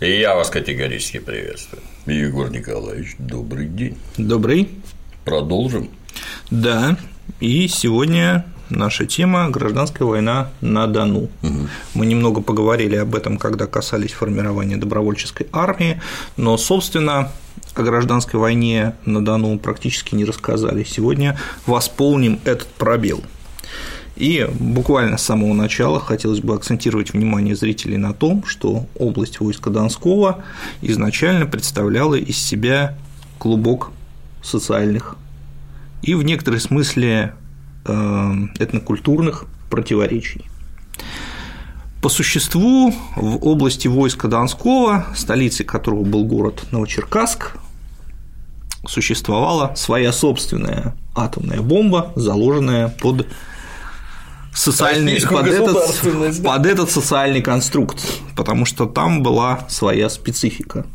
И я вас категорически приветствую. Егор Николаевич, добрый день. Добрый. Продолжим? Да, и сегодня наша тема – гражданская война на Дону. Мы немного поговорили об этом, когда касались формирования добровольческой армии, но, собственно, о гражданской войне на Дону практически не рассказали. Сегодня восполним этот пробел. И буквально с самого начала хотелось бы акцентировать внимание зрителей на том, что область войска Донского изначально представляла из себя клубок социальных и в некотором смысле этнокультурных противоречий. По существу в области войска Донского, столицей которого был город Новочеркасск, существовала своя собственная атомная бомба, заложенная под этот социальный конструкт, потому что там была своя специфика.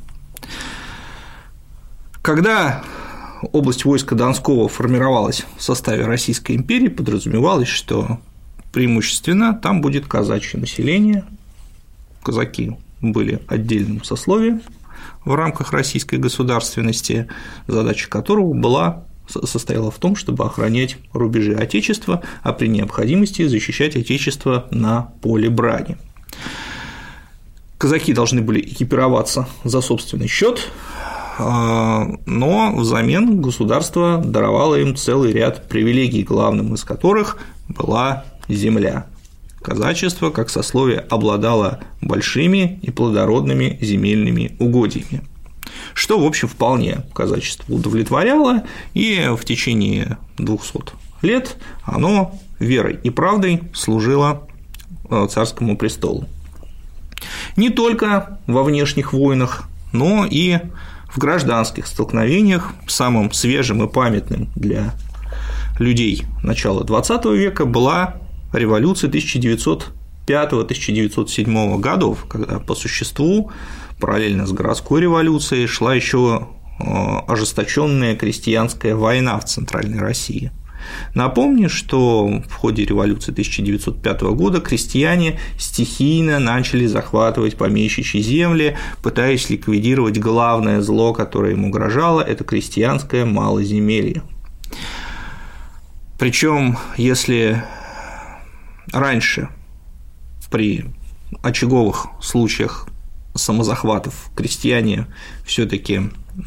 Когда область войска Донского формировалась в составе Российской империи, подразумевалось, что преимущественно там будет казачье население, казаки были отдельным сословием в рамках российской государственности, задача которого состояла в том, чтобы охранять рубежи Отечества, а при необходимости защищать Отечество на поле брани. Казаки должны были экипироваться за собственный счет, но взамен государство даровало им целый ряд привилегий, главным из которых была земля. Казачество, как сословие, обладало большими и плодородными земельными угодьями, что, в общем, вполне казачество удовлетворяло, и в течение 200 лет оно верой и правдой служило царскому престолу. Не только во внешних войнах, но и в гражданских столкновениях. Самым свежим и памятным для людей начала XX века была революция 1905-1907 годов, когда по существу параллельно с городской революцией шла еще ожесточенная крестьянская война в Центральной России. Напомню, что в ходе революции 1905 года крестьяне стихийно начали захватывать помещичьи земли, пытаясь ликвидировать главное зло, которое им угрожало – это крестьянское малоземелье. Причем, если раньше при очаговых случаях самозахватов крестьяне все-таки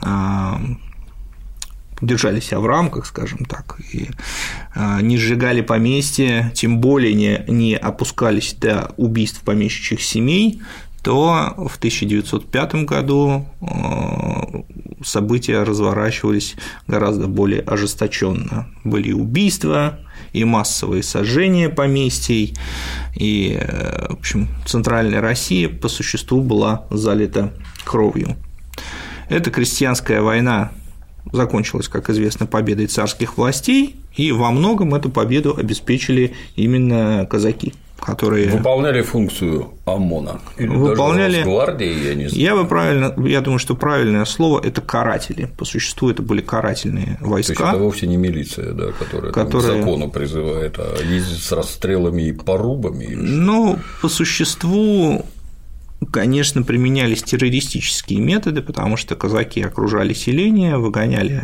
держали себя в рамках, скажем так, и не сжигали поместья, тем более не опускались до убийств помещичьих семей, то в 1905 году события разворачивались гораздо более ожесточенно. Были убийства и массовые сожжения поместий, и, в общем, Центральная Россия по существу была залита кровью. Эта крестьянская война закончилась, как известно, победой царских властей, и во многом эту победу обеспечили именно казаки, которые выполняли функцию ОМОНа или выполняли даже Росгвардии, я не знаю. Я думаю, что правильное слово – это каратели. По существу это были карательные войска. То есть это вовсе не милиция, да, которая к закону призывает, а ездит с расстрелами и порубами? Ну, по существу, конечно, применялись террористические методы, потому что казаки окружали селение, выгоняли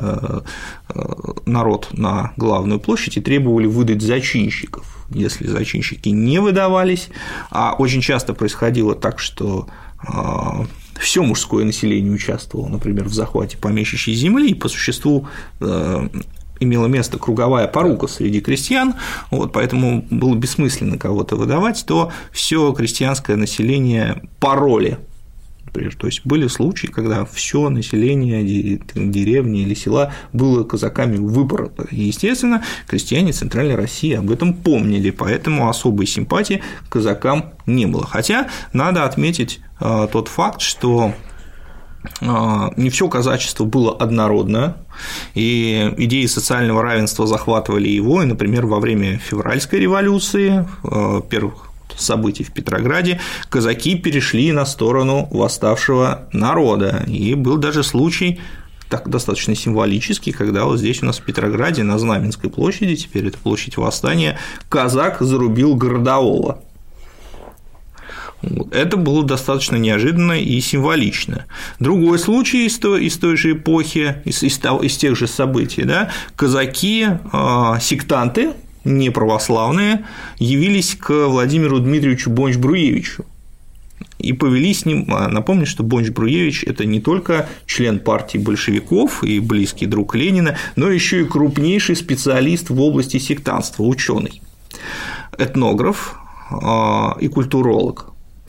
народ на главную площадь и требовали выдать зачинщиков. Если зачинщики не выдавались, а очень часто происходило так, что все мужское население участвовало, например, в захвате помещичьей земли, и по существу имела место круговая порука среди крестьян, поэтому было бессмысленно кого-то выдавать, то все крестьянское население пороли. Например, то есть были случаи, когда все население деревни или села было казаками выпорото. И, естественно, крестьяне Центральной России об этом помнили, поэтому особой симпатии к казакам не было. Хотя надо отметить тот факт, что не все казачество было однородно, и идеи социального равенства захватывали его, и, например, во время февральской революции, первых событий в Петрограде, казаки перешли на сторону восставшего народа, и был даже случай так достаточно символический, когда вот здесь у нас в Петрограде на Знаменской площади, теперь это площадь Восстания, казак зарубил городового. Это было достаточно неожиданно и символично. Другой случай из той же эпохи, из тех же событий, да, казаки, сектанты, неправославные, явились к Владимиру Дмитриевичу Бонч-Бруевичу и повели с ним. Напомню, что Бонч-Бруевич – это не только член партии большевиков и близкий друг Ленина, но еще и крупнейший специалист в области сектантства, ученый, этнограф и культуролог.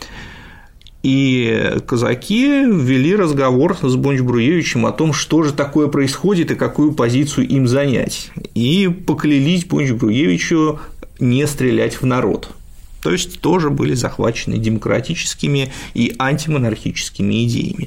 И казаки ввели разговор с Бонч-Бруевичем о том, что же такое происходит и какую позицию им занять, и поклялись Бонч-Бруевичу не стрелять в народ. То есть тоже были захвачены демократическими и антимонархическими идеями.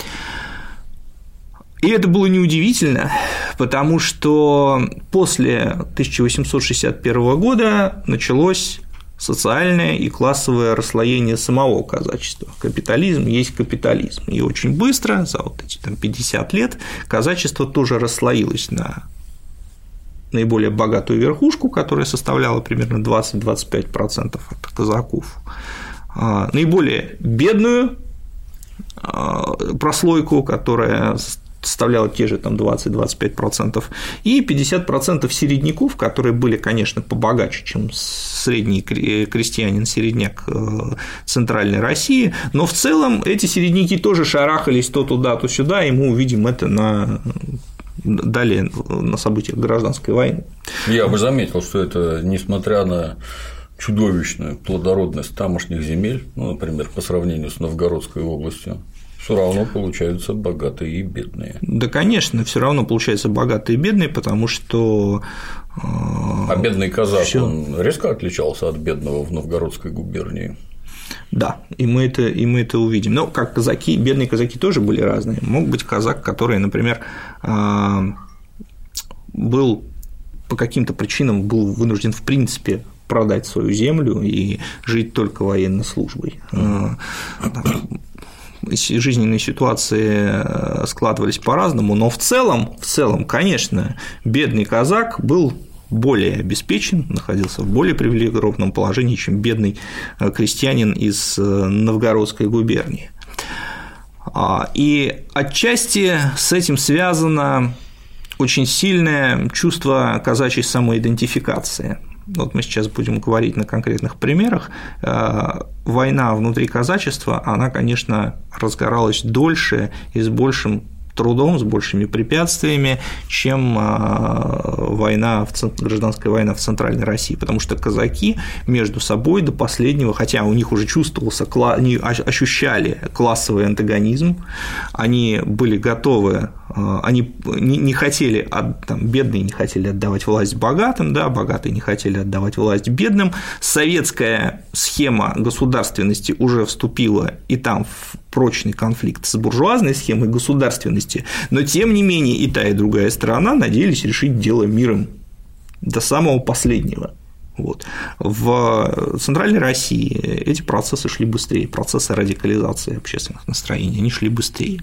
И это было неудивительно, потому что после 1861 года началось социальное и классовое расслоение самого казачества. Капитализм есть капитализм. И очень быстро, за вот эти 50 лет, казачество тоже расслоилось на наиболее богатую верхушку, которая составляла примерно 20-25% от казаков, наиболее бедную прослойку, которая составляла те же 20-25%, и 50% середняков, которые были, конечно, побогаче, чем средний крестьянин-середняк Центральной России, но в целом эти середняки тоже шарахались то туда, то сюда, и мы увидим это далее на событиях гражданской войны. Я бы заметил, что это, несмотря на чудовищную плодородность тамошних земель, например, по сравнению с Новгородской областью, все равно получаются богатые и бедные. Да, конечно, все равно получаются богатые и бедные, потому что… А бедный казак, он резко отличался от бедного в Новгородской губернии. Да, и мы это увидим. Но как казаки, бедные казаки тоже были разные. Мог быть казак, который, например, был по каким-то причинам был вынужден в принципе продать свою землю и жить только военной службой. Жизненные ситуации складывались по-разному, но в целом, конечно, бедный казак был более обеспечен, находился в более привилегированном положении, чем бедный крестьянин из Новгородской губернии. И отчасти с этим связано очень сильное чувство казачьей самоидентификации. Вот мы сейчас будем говорить на конкретных примерах. Война внутри казачества, она, конечно, разгоралась дольше и с большим трудом, с большими препятствиями, чем гражданская война в Центральной России, потому что казаки между собой до последнего, хотя у них уже чувствовался, они ощущали классовый антагонизм, они были готовы, они не хотели, бедные не хотели отдавать власть богатым, да, богатые не хотели отдавать власть бедным, советская схема государственности уже вступила и там в прочный конфликт с буржуазной схемой государственности, но тем не менее и та, и другая сторона надеялись решить дело миром до самого последнего. Вот. В Центральной России эти процессы шли быстрее, процессы радикализации общественных настроений, они шли быстрее.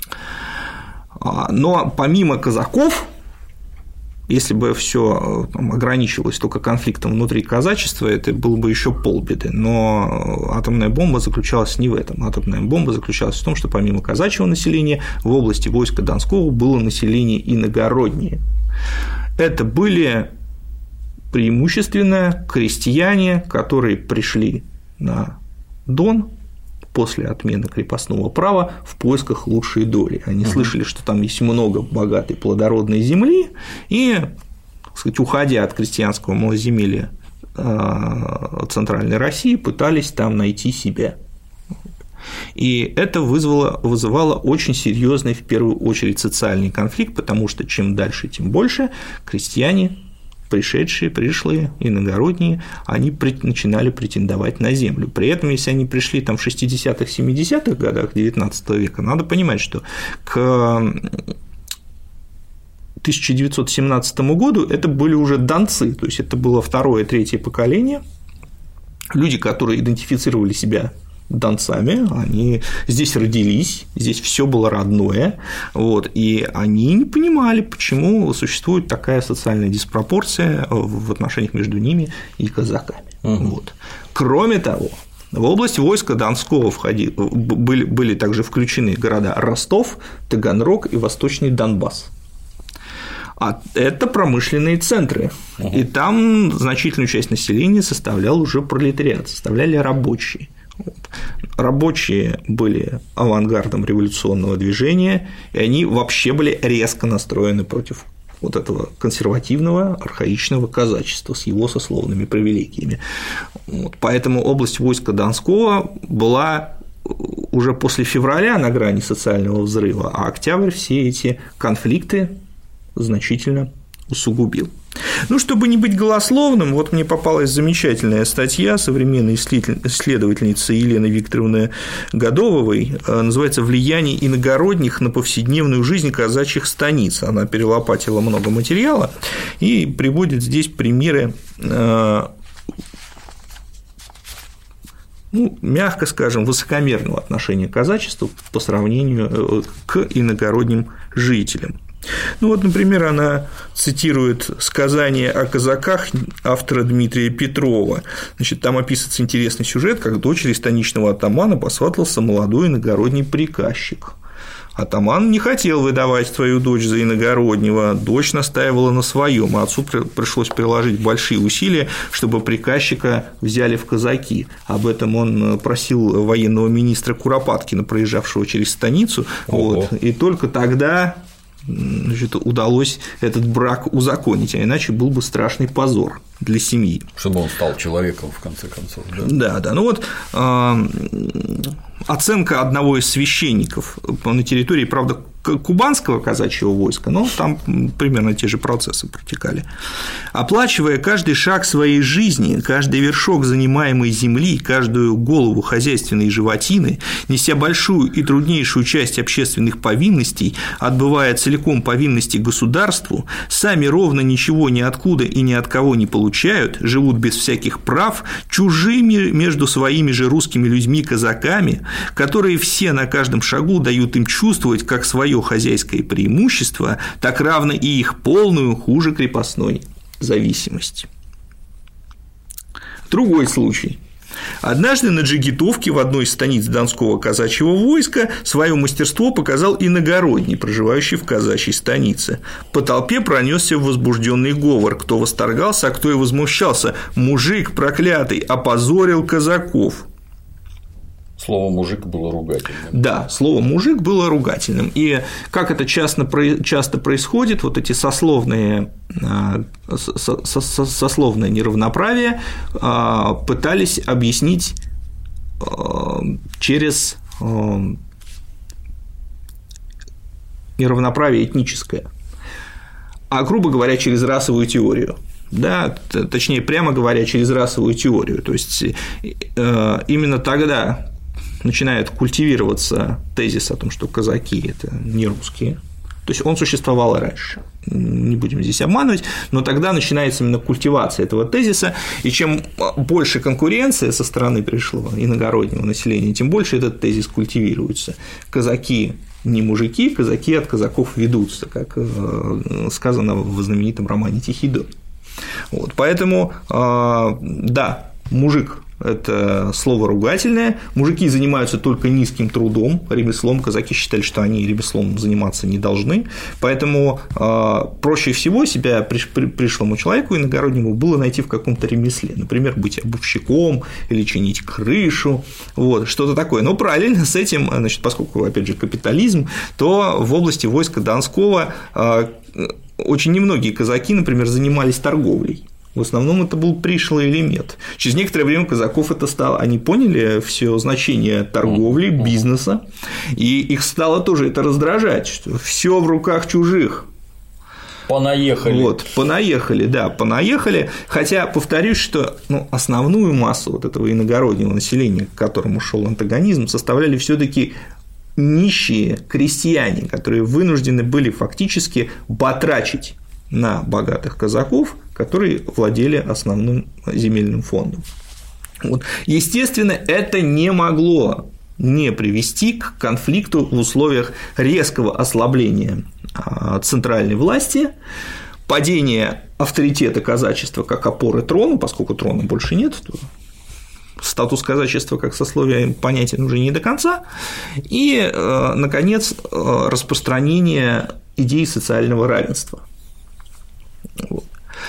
Но помимо казаков, если бы все ограничивалось только конфликтом внутри казачества, это было бы еще полбеды. Но атомная бомба заключалась не в этом. Атомная бомба заключалась в том, что помимо казачьего населения в области войска Донского было население иногороднее. Это были преимущественно крестьяне, которые пришли на Дон после отмены крепостного права в поисках лучшей доли. Они слышали, что там есть много богатой плодородной земли, и, так сказать, уходя от крестьянского малоземелья Центральной России, пытались там найти себя. И это вызывало очень серьезный, в первую очередь, социальный конфликт, потому что чем дальше, тем больше крестьяне, пришлые, иногородние, они начинали претендовать на землю. При этом, если они пришли там в 60-х, 70-х годах XIX века, надо понимать, что к 1917 году это были уже донцы, то есть это было второе, третье поколение, люди, которые идентифицировали себя донцами, они здесь родились, здесь все было родное, вот, и они не понимали, почему существует такая социальная диспропорция в отношениях между ними и казаками. Вот. Кроме того, В область войска Донского были также включены города Ростов, Таганрог и Восточный Донбасс. А это промышленные центры, и там значительную часть населения составлял уже пролетариат, составляли рабочие. Рабочие были авангардом революционного движения, и они вообще были резко настроены против вот этого консервативного, архаичного казачества с его сословными привилегиями. Поэтому область войска Донского была уже после февраля на грани социального взрыва, а октябрь все эти конфликты значительно усугубил. Чтобы не быть голословным, вот мне попалась замечательная статья современной исследовательницы Елены Викторовны Годовой, называется «Влияние иногородних на повседневную жизнь казачьих станиц». Она перелопатила много материала и приводит здесь примеры, мягко скажем, высокомерного отношения казачества по сравнению к иногородним жителям. Например, она цитирует сказание о казаках автора Дмитрия Петрова. Там описывается интересный сюжет, как дочери станичного атамана посватался молодой иногородний приказчик. Атаман не хотел выдавать свою дочь за иногороднего, дочь настаивала на своем, а отцу пришлось приложить большие усилия, чтобы приказчика взяли в казаки. Об этом он просил военного министра Куропаткина, проезжавшего через станицу, и только тогда удалось этот брак узаконить, а иначе был бы страшный позор для семьи. Чтобы он стал человеком, в конце концов. Да. Оценка одного из священников на территории, правда, кубанского казачьего войска, но там примерно те же процессы протекали. Оплачивая каждый шаг своей жизни, каждый вершок занимаемой земли, каждую голову хозяйственной животины, неся большую и труднейшую часть общественных повинностей, отбывая целиком повинности государству, сами ровно ничего ниоткуда и ни от кого не получают, живут без всяких прав, чужими между своими же русскими людьми-казаками, которые все на каждом шагу дают им чувствовать как свое хозяйское преимущество, так равно и их полную, хуже крепостной зависимость. Другой случай. Однажды на Джигитовке в одной из станиц Донского казачьего войска свое мастерство показал иногородний, проживающий в казачьей станице. По толпе пронесся возбужденный говор, кто восторгался, а кто и возмущался. «Мужик проклятый опозорил казаков». Слово «мужик» было ругательным. Да, слово «мужик» было ругательным. И как это часто происходит, вот эти сословное неравноправие пытались объяснить через неравноправие этническое, а, грубо говоря, через расовую теорию. Да, точнее, прямо говоря, через расовую теорию. То есть именно тогда начинает культивироваться тезис о том, что казаки – это не русские. То есть он существовал и раньше, не будем здесь обманывать, но тогда начинается именно культивация этого тезиса, и чем больше конкуренция со стороны пришлого иногороднего населения, тем больше этот тезис культивируется. Казаки не мужики, казаки от казаков ведутся, как сказано в знаменитом романе «Тихий Дон». Поэтому, да, мужик – это слово ругательное, мужики занимаются только низким трудом, ремеслом, казаки считали, что они ремеслом заниматься не должны, поэтому проще всего себя пришлому человеку иногороднему было найти в каком-то ремесле, например, быть обувщиком или чинить крышу, что-то такое. Но параллельно с этим, поскольку, опять же, капитализм, то в области войска Донского очень немногие казаки, например, занимались торговлей. В основном это был пришлый элемент. Через некоторое время казаков это стало, они поняли все значение торговли, бизнеса, и их стало тоже это раздражать, что все в руках чужих. Понаехали. Понаехали. Хотя, повторюсь, что основную массу этого иногороднего населения, к которому шел антагонизм, составляли все-таки нищие крестьяне, которые вынуждены были фактически батрачить на богатых казаков, которые владели основным земельным фондом. Естественно, это не могло не привести к конфликту в условиях резкого ослабления центральной власти, падения авторитета казачества как опоры трона, поскольку трона больше нет, то статус казачества как сословия понятен уже не до конца, и, наконец, распространение идеи социального равенства. Вот.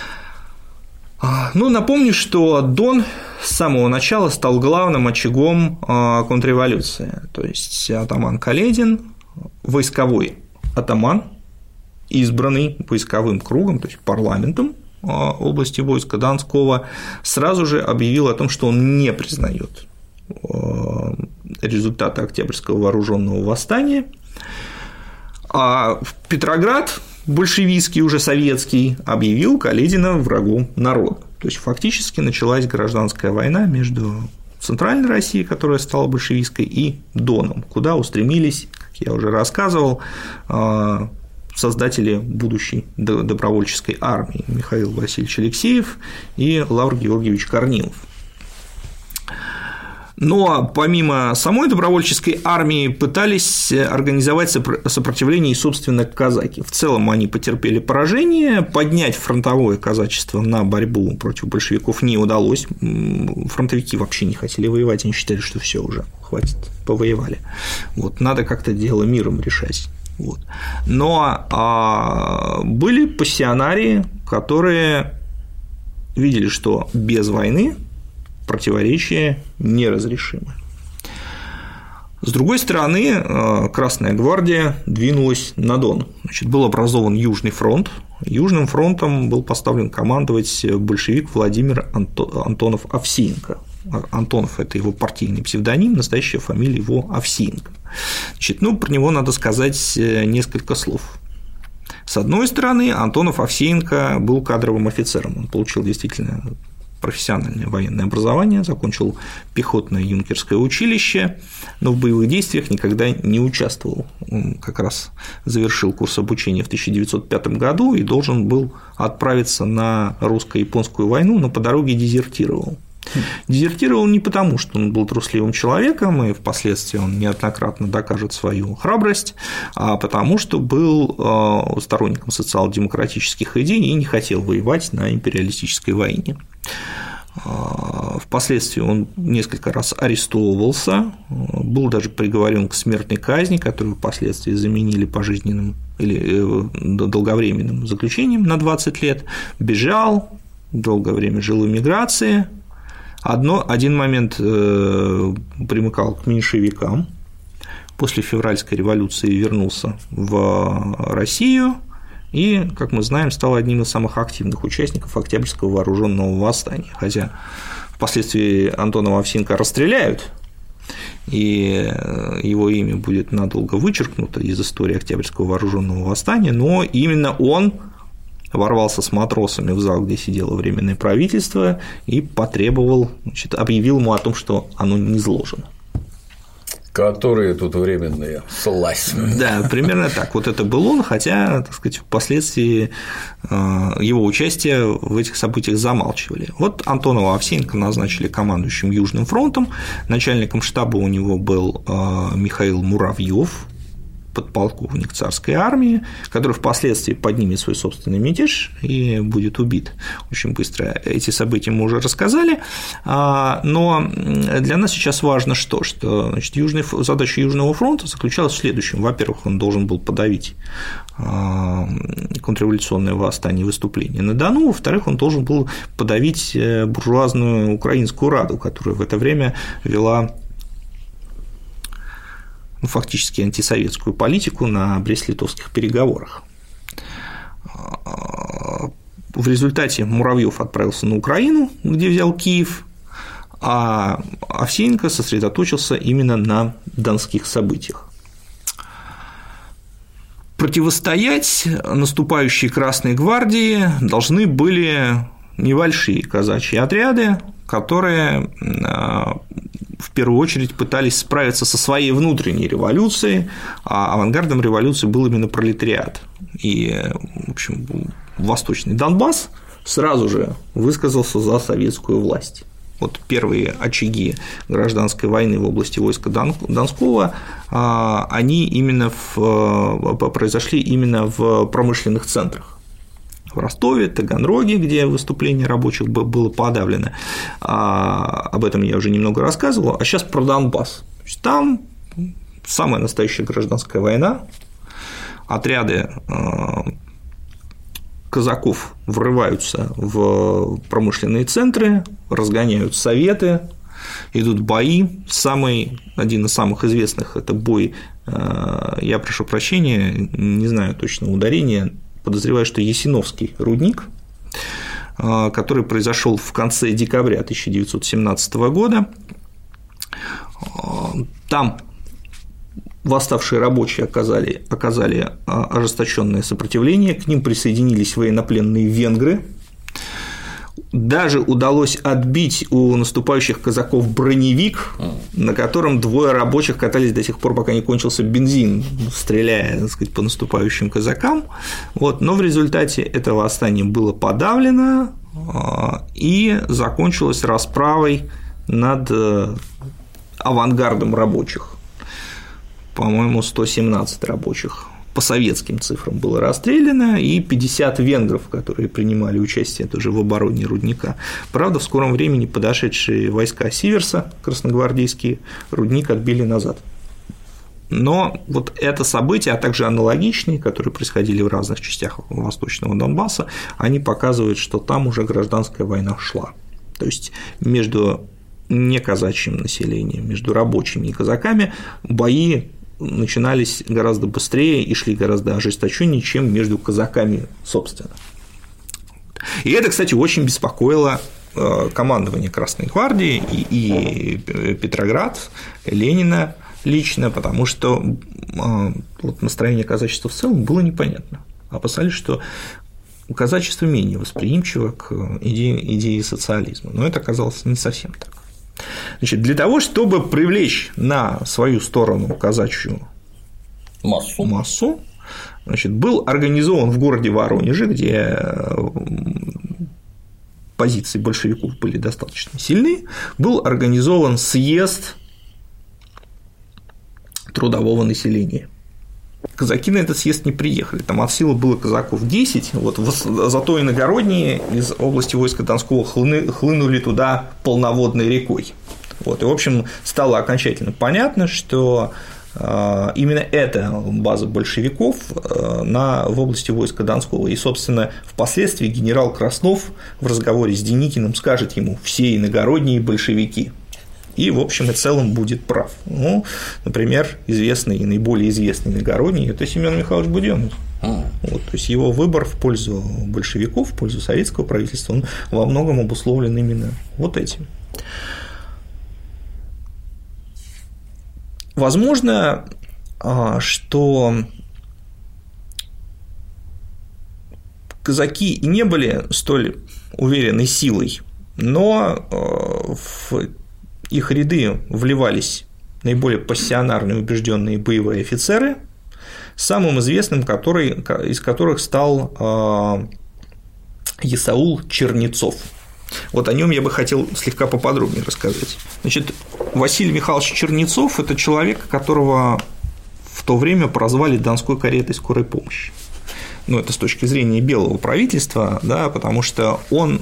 Ну, напомню, что Дон с самого начала стал главным очагом контрреволюции, то есть атаман Каледин, войсковой атаман, избранный войсковым кругом, то есть парламентом области войска Донского, сразу же объявил о том, что он не признает результаты Октябрьского вооруженного восстания, а Петроград, большевистский, уже советский, объявил Каледина врагом народа. То есть фактически началась гражданская война между Центральной Россией, которая стала большевистской, и Доном, куда устремились, как я уже рассказывал, создатели будущей добровольческой армии Михаил Васильевич Алексеев и Лавр Георгиевич Корнилов. Но помимо самой добровольческой армии пытались организовать сопротивление и, собственно, казаки. В целом они потерпели поражение, поднять фронтовое казачество на борьбу против большевиков не удалось. Фронтовики вообще не хотели воевать, они считали, что все уже, хватит, повоевали. Вот, надо как-то дело миром решать. Вот. Но были пассионарии, которые видели, что без войны противоречия неразрешимы. С другой стороны, Красная гвардия двинулась на Дон. Значит, был образован Южный фронт. Южным фронтом был поставлен командовать большевик Владимир Антонов Овсеенко. Антонов – это его партийный псевдоним, настоящая фамилия его Овсеенко. Значит, про него надо сказать несколько слов. С одной стороны, Антонов Овсеенко был кадровым офицером, он получил действительно профессиональное военное образование, закончил пехотное юнкерское училище, но в боевых действиях никогда не участвовал. Он как раз завершил курс обучения в 1905 году и должен был отправиться на русско-японскую войну, но по дороге дезертировал. Дезертировал не потому, что он был трусливым человеком, и впоследствии он неоднократно докажет свою храбрость, а потому что был сторонником социал-демократических идей и не хотел воевать на империалистической войне. Впоследствии он несколько раз арестовывался, был даже приговорен к смертной казни, которую впоследствии заменили пожизненным или долговременным заключением на 20 лет, бежал, долгое время жил в эмиграции. Один момент примыкал к меньшевикам, после февральской революции вернулся в Россию и, как мы знаем, стал одним из самых активных участников Октябрьского вооруженного восстания, хотя впоследствии Антонова Овсеенко расстреляют, и его имя будет надолго вычеркнуто из истории Октябрьского вооруженного восстания, но именно он ворвался с матросами в зал, где сидело Временное правительство, и потребовал, объявил ему о том, что оно низложено. Которые тут временные, слазь. Да, примерно так. Вот это был он, хотя, так сказать, впоследствии его участие в этих событиях замалчивали. Вот Антонова Овсеенко назначили командующим Южным фронтом, начальником штаба у него был Михаил Муравьев, подполковник царской армии, который впоследствии поднимет свой собственный мятеж и будет убит очень быстро. Эти события мы уже рассказали, но для нас сейчас важно что значит, задача Южного фронта заключалась в следующем. Во-первых, он должен был подавить контрреволюционное восстание и выступление на Дону, во-вторых, он должен был подавить буржуазную Украинскую Раду, которая в это время вела фактически антисоветскую политику на Брест-Литовских переговорах. В результате Муравьев отправился на Украину, где взял Киев, а Овсеенко сосредоточился именно на донских событиях. Противостоять наступающей Красной гвардии должны были небольшие казачьи отряды, которые в первую очередь пытались справиться со своей внутренней революцией, а авангардом революции был именно пролетариат. И, в общем, Восточный Донбасс сразу же высказался за советскую власть. Вот первые очаги гражданской войны в области войска Донского, они именно произошли именно в промышленных центрах. в Ростове, Таганроге, где выступление рабочих было подавлено. Об этом я уже немного рассказывал. А сейчас про Донбасс. Там самая настоящая гражданская война. Отряды казаков врываются в промышленные центры, разгоняют советы, идут бои. Один из самых известных – это бой, я прошу прощения, не знаю точного ударения, подозреваю, что Ясиновский рудник, который произошел в конце декабря 1917 года. Там восставшие рабочие оказали ожесточенное сопротивление, к ним присоединились военнопленные венгры. Даже удалось отбить у наступающих казаков броневик, на котором двое рабочих катались до тех пор, пока не кончился бензин, стреляя, так сказать, по наступающим казакам. Но в результате этого восстание было подавлено и закончилось расправой над авангардом рабочих. По-моему, 117 рабочих по советским цифрам было расстреляно, и 50 венгров, которые принимали участие тоже в обороне рудника. Правда, в скором времени подошедшие войска Сиверса, красногвардейские, рудник отбили назад. Но вот это событие, а также аналогичные, которые происходили в разных частях Восточного Донбасса, они показывают, что там уже гражданская война шла. То есть между неказачьим населением, между рабочими и казаками бои начинались гораздо быстрее и шли гораздо ожесточеннее, чем между казаками, собственно. И это, кстати, очень беспокоило командование Красной гвардии и Петроград, Ленина лично, потому что настроение казачества в целом было непонятно. Опасались, что казачество менее восприимчиво к идее социализма, но это оказалось не совсем так. Значит, для того, чтобы привлечь на свою сторону казачью массу, значит, был организован в городе Воронеже, где позиции большевиков были достаточно сильны, был организован съезд трудового населения. Казаки на этот съезд не приехали, там от силы было казаков 10, зато иногородние из области войска Донского хлынули туда полноводной рекой. И, в общем, стало окончательно понятно, что именно это база большевиков в области войска Донского. И, собственно, впоследствии генерал Краснов в разговоре с Деникиным скажет ему: все иногородние большевики. И, в общем и целом, будет прав. Например, известный и наиболее известный иногородний – это Семён Михайлович Будённый. То есть его выбор в пользу большевиков, в пользу советского правительства, он во многом обусловлен именно вот этим. Возможно, что казаки и не были столь уверенной силой, но в их ряды вливались наиболее пассионарные, убежденные боевые офицеры, самым известным из которых стал Исаул Чернецов. О нем я бы хотел слегка поподробнее рассказать. Значит, Василий Михайлович Чернецов – это человек, которого в то время прозвали Донской каретой скорой помощи. Это с точки зрения белого правительства, да, потому что он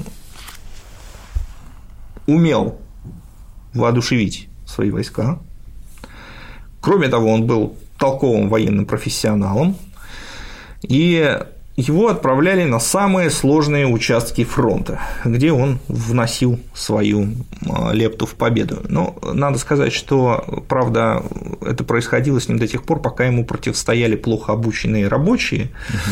умел воодушевить свои войска. Кроме того, он был толковым военным профессионалом, и его отправляли на самые сложные участки фронта, где он вносил свою лепту в победу. Но надо сказать, что, правда, это происходило с ним до тех пор, пока ему противостояли плохо обученные рабочие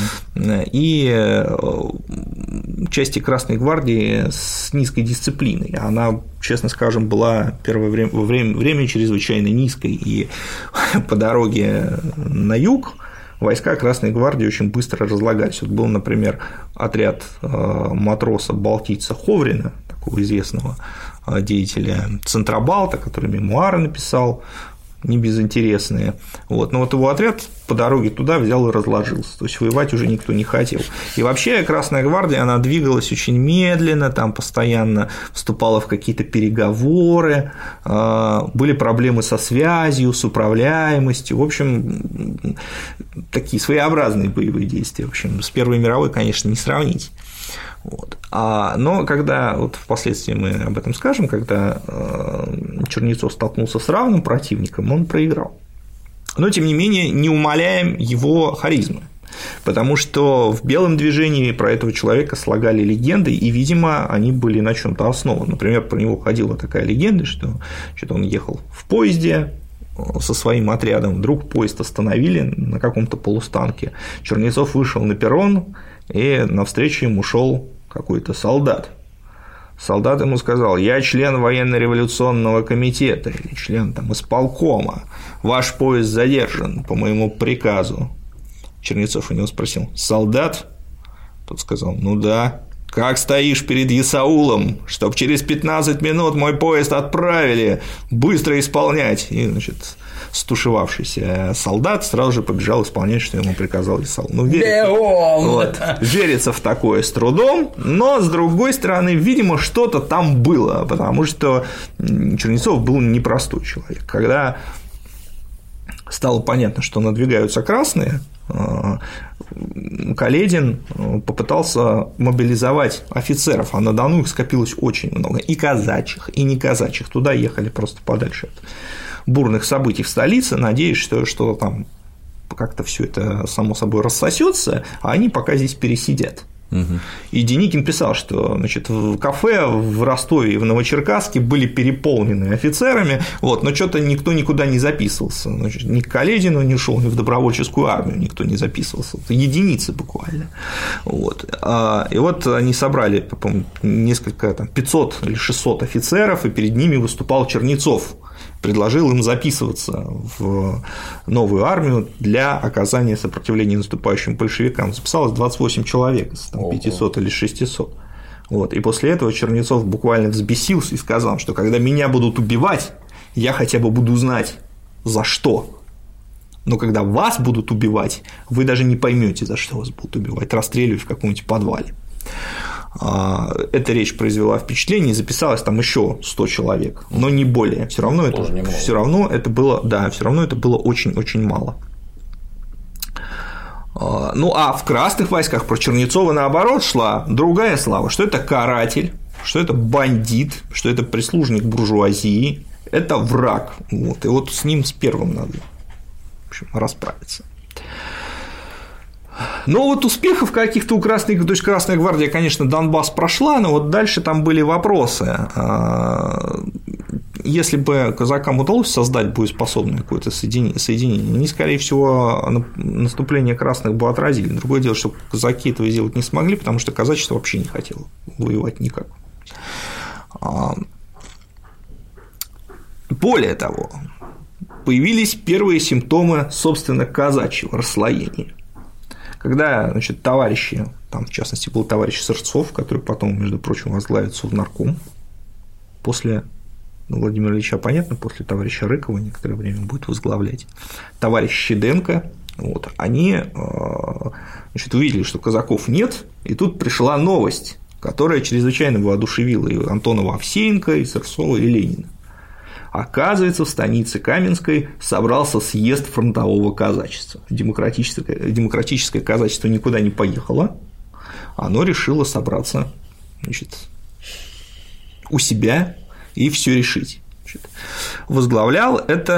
и части Красной гвардии с низкой дисциплиной. Она, честно скажем, была первое время чрезвычайно низкой, и по дороге на юг войска Красной гвардии очень быстро разлагались. Был, например, отряд матроса-балтийца Ховрина, такого известного деятеля Центробалта, который мемуары написал, не безинтересные. Вот. Но вот его отряд по дороге туда взял и разложился. То есть воевать уже никто не хотел. И вообще Красная гвардия, она двигалась очень медленно, там постоянно вступала в какие-то переговоры, были проблемы со связью, с управляемостью. В общем, такие своеобразные боевые действия. В общем, с Первой мировой, конечно, не сравнить. Вот. Но когда, вот впоследствии мы об этом скажем, когда Чернецов столкнулся с равным противником, он проиграл. Но, тем не менее, не умаляем его харизмы, потому что в белом движении про этого человека слагали легенды, и, видимо, они были на чем-то основаны. Например, про него ходила такая легенда, что он ехал в поезде со своим отрядом, вдруг поезд остановили на каком-то полустанке, Чернецов вышел на перрон, и навстречу ему шел какой-то солдат. Солдат ему сказал: я член военно-революционного комитета или член там исполкома, ваш поезд задержан по моему приказу. Чернецов у него спросил: солдат? Тот сказал: ну да. Как стоишь перед Исаулом, чтоб через 15 минут мой поезд отправили, быстро исполнять. И, значит, стушевавшийся солдат сразу же побежал исполнять, что ему приказал Исаул. Ну, верится в такое с трудом, но, с другой стороны, видимо, что-то там было, потому что Чернецов был непростой человек. Когда стало понятно, что надвигаются красные, Каледин попытался мобилизовать офицеров, а на Дону их скопилось очень много, и казачьих, и не казачьих, туда ехали просто подальше от бурных событий в столице, надеясь, что там как-то все это само собой рассосется, а они пока здесь пересидят. И Деникин писал, что, значит, в кафе в Ростове и в Новочеркасске были переполнены офицерами, вот, но что-то никто никуда не записывался. Значит, ни к Каледину не шел, ни в добровольческую армию никто не записывался. Это единицы буквально. Вот. И вот они собрали, по-моему, несколько, там, 500 или 600 офицеров, и перед ними выступал Чернецов. Предложил им записываться в новую армию для оказания сопротивления наступающим большевикам. Записалось 28 человек из 500 или 600. Вот. И после этого Чернецов буквально взбесился и сказал, что когда меня будут убивать, я хотя бы буду знать, за что. Но когда вас будут убивать, вы даже не поймете, за что вас будут убивать, расстреливать в каком-нибудь подвале. Эта речь произвела впечатление, и записалось там еще 100 человек, но не более. Все равно это было очень-очень мало. Ну а в красных войсках про Чернецова наоборот шла другая слава, что это каратель, что это бандит, что это прислужник буржуазии, это враг. Вот. И вот с ним с первым надо, в общем, расправиться. Но вот успехов каких-то у Красной, то есть Красная гвардия, конечно, Донбасс прошла, но вот дальше там были вопросы. Если бы казакам удалось создать боеспособное какое-то соединение, они, скорее всего, наступление красных бы отразили. Другое дело, что казаки этого сделать не смогли, потому что казачество вообще не хотело воевать никак. Более того, появились первые симптомы, собственно, казачьего расслоения. Когда, значит, товарищи, там, в частности, был товарищ Сырцов, который потом, между прочим, возглавит Совнарком, после Владимира Ильича, понятно, после товарища Рыкова некоторое время будет возглавлять, товарищ Щеденко, вот, они, значит, увидели, что казаков нет, и тут пришла новость, которая чрезвычайно воодушевила и Антонова Овсеенко, и Сырцова, и Ленина. Оказывается, в станице Каменской собрался съезд фронтового казачества. Демократическое казачество никуда не поехало, оно решило собраться, значит, у себя и все решить. Значит, возглавлял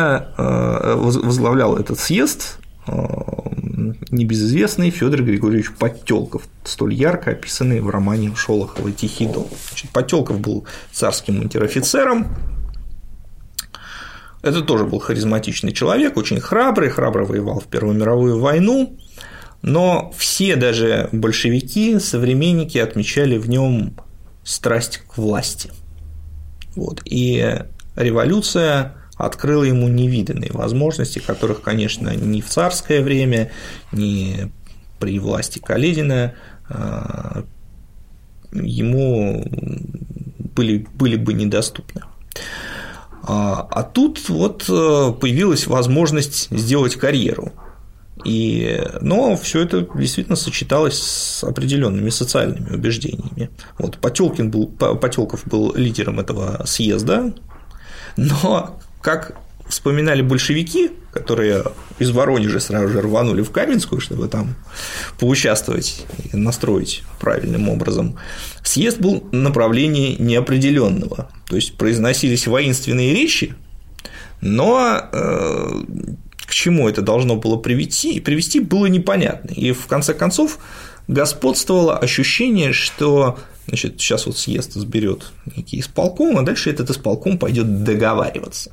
этот съезд небезызвестный Федор Григорьевич Подтёлков, столь ярко описанный в романе Шолохова «Тихий дон». Подтёлков был царским унтер-офицером. Это тоже был харизматичный человек, очень храбро воевал в Первую мировую войну, но все, даже большевики, современники, отмечали в нем страсть к власти. Вот. И революция открыла ему невиданные возможности, которых, конечно, ни в царское время, ни при власти Каледина ему были бы недоступны. А тут вот появилась возможность сделать карьеру. Но все это действительно сочеталось с определенными социальными убеждениями. Вот Потёлков был лидером этого съезда, но, как вспоминали большевики, которые из Воронежа сразу же рванули в Каменскую, чтобы там поучаствовать и настроить правильным образом, съезд был направления неопределенного, то есть произносились воинственные речи, но к чему это должно было привести было непонятно. И в конце концов господствовало ощущение, что сейчас вот съезд изберет некий исполком, а дальше этот исполком пойдет договариваться.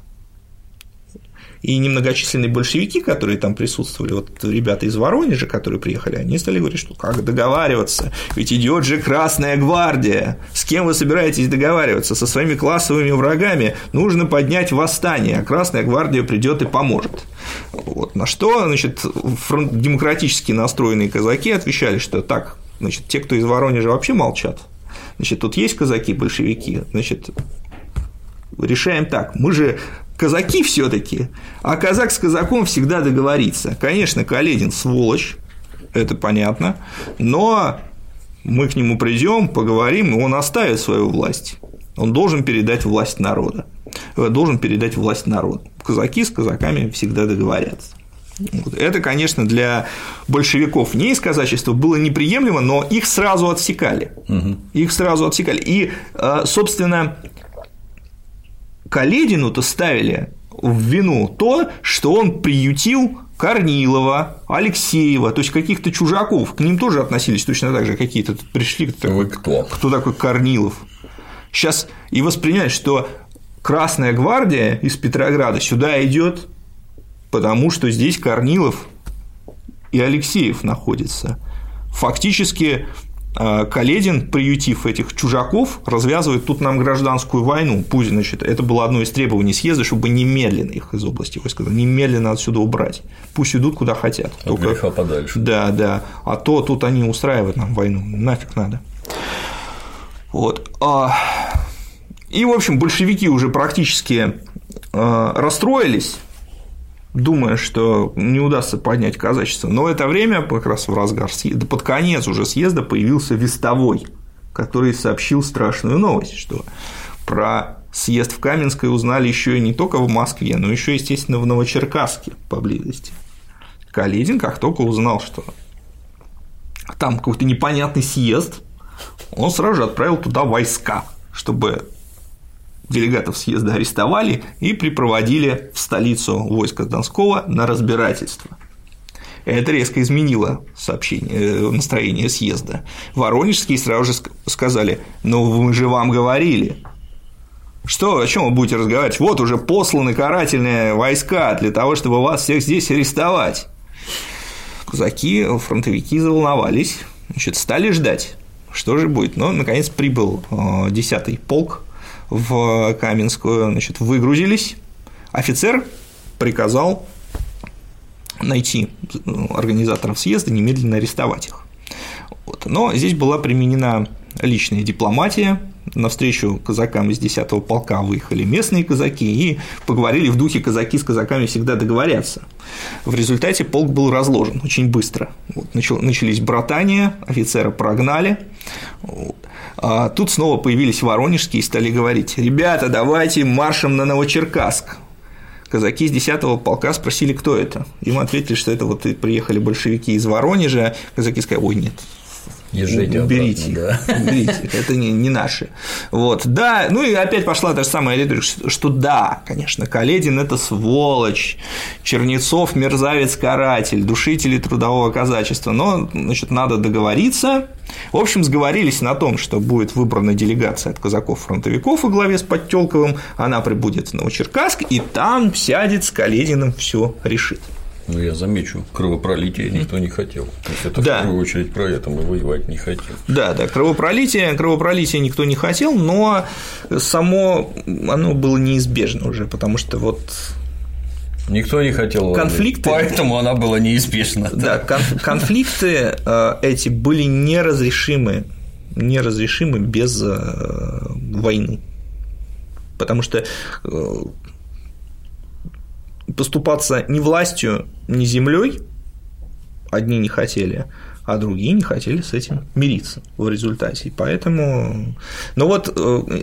И немногочисленные большевики, которые там присутствовали, вот ребята из Воронежа, которые приехали, они стали говорить, что как договариваться, ведь идет же Красная гвардия, с кем вы собираетесь договариваться, со своими классовыми врагами, нужно поднять восстание, а Красная гвардия придет и поможет. Вот. На что, демократически настроенные казаки отвечали, что так, те, кто из Воронежа, вообще молчат, тут есть казаки, большевики, решаем так, мы же казаки все-таки, а казак с казаком всегда договорится. Конечно, Каледин сволочь, это понятно, но мы к нему придем, поговорим, и он оставит свою власть. Он должен передать власть народу. Казаки с казаками всегда договорятся. Это, конечно, для большевиков не из казачества было неприемлемо, но их сразу отсекали. И, собственно, Каледину-то ставили в вину то, что он приютил Корнилова, Алексеева, то есть каких-то чужаков, к ним тоже относились точно так же, какие-то тут пришли, кто такой Корнилов. Сейчас и воспринять, что Красная гвардия из Петрограда сюда идет, потому что здесь Корнилов и Алексеев находятся. Фактически Каледин, приютив этих чужаков, развязывает тут нам гражданскую войну. Пусть, это было одно из требований съезда, чтобы немедленно их из области войск, немедленно отсюда убрать. Пусть идут куда хотят. От греха подальше. Да. А то тут они устраивают нам войну. Нафиг надо. Вот. И, в общем, большевики уже практически расстроились, думая, что не удастся поднять казачество. Но в это время, как раз в разгар съезда, под конец уже съезда, появился Вестовой, который сообщил страшную новость, что про съезд в Каменской узнали еще и не только в Москве, но еще, естественно, в Новочеркасске поблизости. Каледин, как только узнал, что там какой-то непонятный съезд, он сразу же отправил туда войска, чтобы делегатов съезда арестовали и припроводили в столицу войска Донского на разбирательство. Это резко изменило настроение съезда. Воронежские сразу же сказали: ну мы же вам говорили. Что, о чем вы будете разговаривать? Вот уже посланы карательные войска для того, чтобы вас всех здесь арестовать. Казаки, фронтовики заволновались, стали ждать, что же будет. Но, наконец, прибыл 10-й полк в Каменскую, выгрузились. Офицер приказал найти организаторов съезда, немедленно арестовать их. Вот. Но здесь была применена личная дипломатия. Навстречу казакам из 10-го полка выехали местные казаки и поговорили в духе «казаки с казаками всегда договорятся». В результате полк был разложен очень быстро. Вот. Начались братания, офицера прогнали. Вот. А тут снова появились воронежские и стали говорить: ребята, давайте маршем на Новочеркасск. Казаки из 10-го полка спросили, кто это. Им ответили, что это вот приехали большевики из Воронежа. Казаки сказали: ой, нет, уберите, уберите, это не наши. Вот, да, ну и опять пошла та же самая риторика, что да, конечно, Каледин – это сволочь, Чернецов – мерзавец-каратель, душители трудового казачества, но, надо договориться. В общем, сговорились на том, что будет выбрана делегация от казаков-фронтовиков во главе с Подтёлковым, она прибудет в Новочеркасск, и там сядет с Калединым, все решит. Ну, я замечу, кровопролития никто не хотел. То есть это в первую очередь про это мы воевать не хотим. Да, кровопролитие никто не хотел, но само оно было неизбежно уже, потому что вот никто не хотел конфликты, поэтому она была неизбежна. Да, конфликты эти были неразрешимы без войны. потому что поступаться ни властью, ни землей одни не хотели, а другие не хотели с этим мириться в результате. И поэтому. Но вот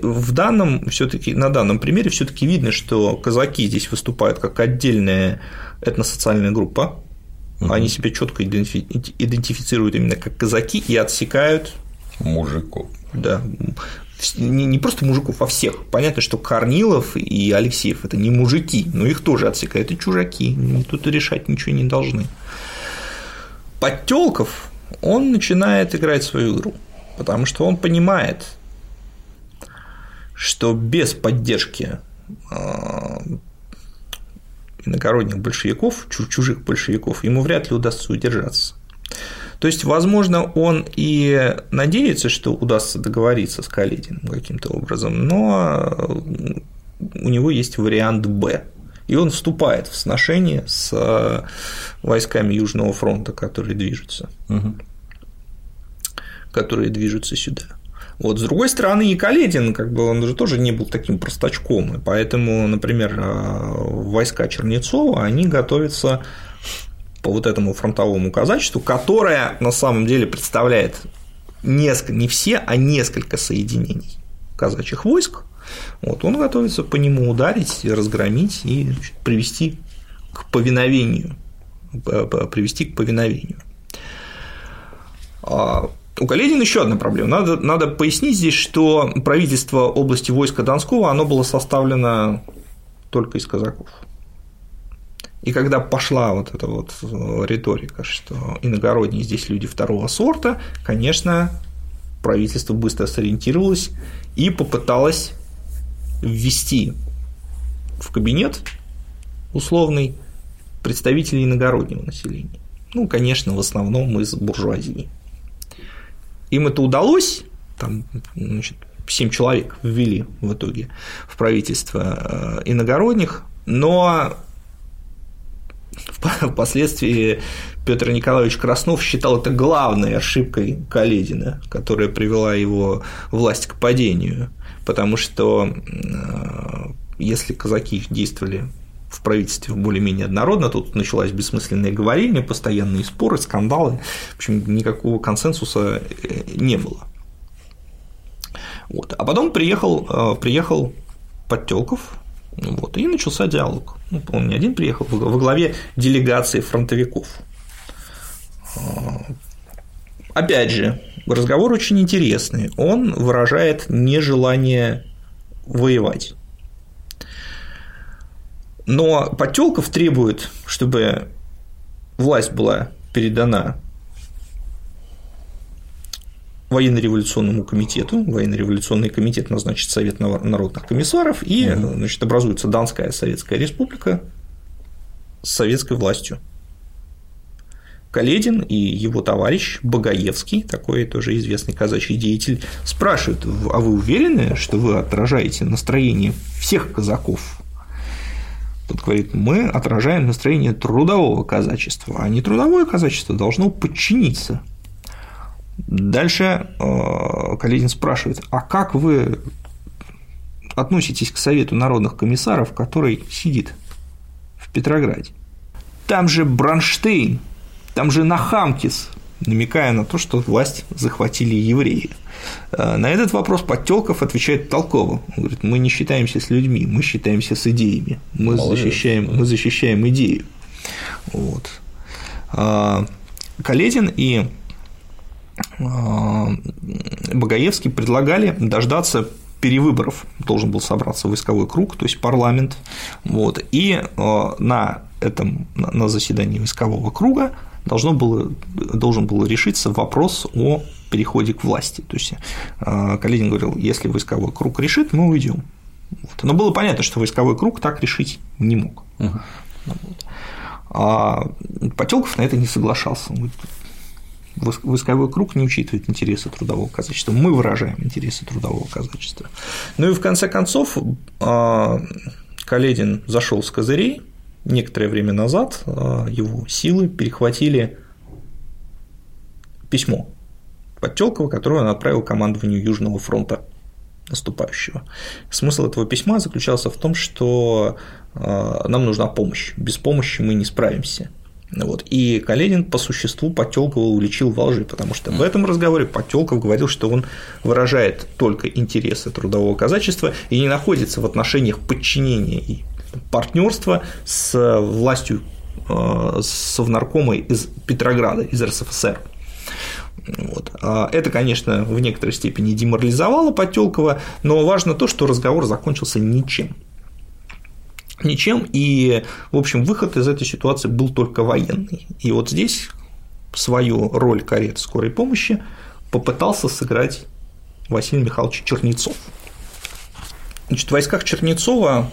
на данном примере все-таки видно, что казаки здесь выступают как отдельная этносоциальная группа. Они себя четко идентифицируют именно как казаки и отсекают мужиков. Да. Не просто мужиков, а всех. Понятно, что Корнилов и Алексеев – это не мужики, но их тоже отсекают, и чужаки. Тут решать ничего не должны. Подтёлков, он начинает играть свою игру, потому что он понимает, что без поддержки иногородних большевиков, чужих большевиков, ему вряд ли удастся удержаться. То есть, возможно, он и надеется, что удастся договориться с Калединым каким-то образом, но у него есть вариант «Б», и он вступает в сношение с войсками Южного фронта, которые движутся сюда. Вот. С другой стороны, и Каледин, он же тоже не был таким простачком, и поэтому, например, войска Чернецова, они готовятся по вот этому фронтовому казачеству, которое на самом деле представляет не все, а несколько соединений казачьих войск. Вот, он готовится по нему ударить, разгромить и привести к повиновению. У Каледина еще одна проблема. Надо пояснить здесь, что правительство области войска Донского, оно было составлено только из казаков. И когда пошла вот эта вот риторика, что иногородние здесь люди второго сорта, конечно, правительство быстро сориентировалось и попыталось ввести в кабинет условный представителей иногороднего населения. Конечно, в основном из буржуазии. Им это удалось, 7 человек ввели в итоге в правительство иногородних, но впоследствии Петр Николаевич Краснов считал это главной ошибкой Каледина, которая привела его власть к падению, потому что если казаки действовали в правительстве более-менее однородно, тут началось бессмысленное говорение, постоянные споры, скандалы, в общем, никакого консенсуса не было. Вот. А потом приехал Подтёлков, и начался диалог. Он не один приехал, во главе делегации фронтовиков. Опять же, разговор очень интересный. Он выражает нежелание воевать. Но Подтёлков требует, чтобы власть была передана военно-революционному комитету. Военно-революционный комитет назначит Совет народных комиссаров, и образуется Донская Советская Республика с советской властью. Каледин и его товарищ Багаевский, такой тоже известный казачий деятель, спрашивают: а вы уверены, что вы отражаете настроение всех казаков? Тот говорит: мы отражаем настроение трудового казачества, а не трудовое казачество должно подчиниться. Дальше Каледин спрашивает: а как вы относитесь к Совету народных комиссаров, который сидит в Петрограде? Там же Бронштейн, там же Нахамкис, намекая на то, что власть захватили евреи. На этот вопрос Подтёлков отвечает толково. Он говорит: мы не считаемся с людьми, мы считаемся с идеями, мы защищаем идею. Вот. Каледин и Багаевский предлагали дождаться перевыборов. Должен был собраться войсковой круг, то есть парламент. Вот. И на заседании войскового круга должен был решиться вопрос о переходе к власти. То есть Каледин говорил: если войсковой круг решит, мы уйдем. Вот. Но было понятно, что войсковой круг так решить не мог. Вот. А Подтёлков на это не соглашался. Он говорит: войсковой круг не учитывает интересы трудового казачества, мы выражаем интересы трудового казачества. Ну и в конце концов Каледин зашел с козырей. Некоторое время назад его силы перехватили письмо Подтёлкова, которое он отправил командованию Южного фронта наступающего. Смысл этого письма заключался в том, что нам нужна помощь, без помощи мы не справимся. Вот. И Каледин по существу Потёлкова уличил во лжи, потому что в этом разговоре Потёлков говорил, что он выражает только интересы трудового казачества и не находится в отношениях подчинения и партнерства с властью Совнаркома из Петрограда, из РСФСР. Вот. Это, конечно, в некоторой степени деморализовало Потёлкова, но важно то, что разговор закончился ничем. И, в общем, выход из этой ситуации был только военный. И вот здесь свою роль кареты скорой помощи попытался сыграть Василий Михайлович Чернецов. Значит, в войсках Чернецова